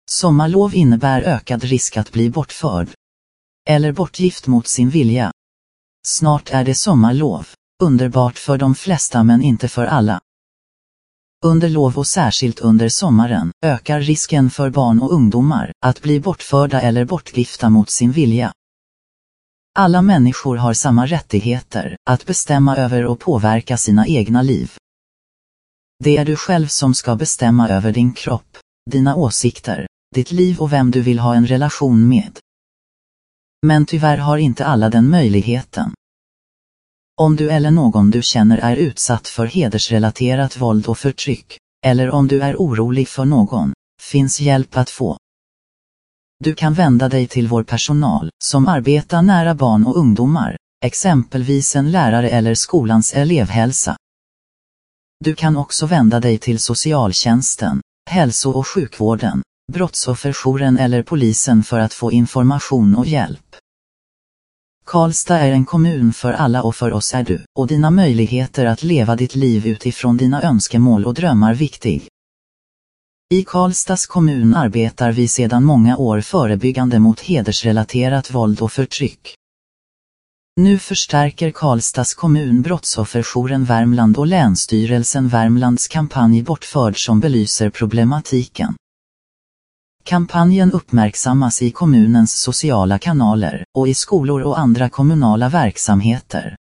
Sommarlov innebär ökad risk att bli bortförd eller bortgift mot sin vilja. Snart är det sommarlov, underbart för de flesta men inte för alla. Under lov och särskilt under sommaren ökar risken för barn och ungdomar att bli bortförda eller bortgifta mot sin vilja. Alla människor har samma rättigheter att bestämma över och påverka sina egna liv. Det är du själv som ska bestämma över din kropp, dina åsikter, ditt liv och vem du vill ha en relation med. Men tyvärr har inte alla den möjligheten. Om du eller någon du känner är utsatt för hedersrelaterat våld och förtryck, eller om du är orolig för någon, finns hjälp att få. Du kan vända dig till vår personal, som arbetar nära barn och ungdomar, exempelvis en lärare eller skolans elevhälsa. Du kan också vända dig till socialtjänsten, hälso- och sjukvården, brottsofferjouren eller polisen för att få information och hjälp. Karlstad är en kommun för alla och för oss är du och dina möjligheter att leva ditt liv utifrån dina önskemål och drömmar viktig. I Karlstads kommun arbetar vi sedan många år förebyggande mot hedersrelaterat våld och förtryck. Nu förstärker Karlstads kommun brottsofferjouren Värmland och Länsstyrelsen Värmlands kampanj Bortförd som belyser problematiken. Kampanjen uppmärksammas i kommunens sociala kanaler och i skolor och andra kommunala verksamheter.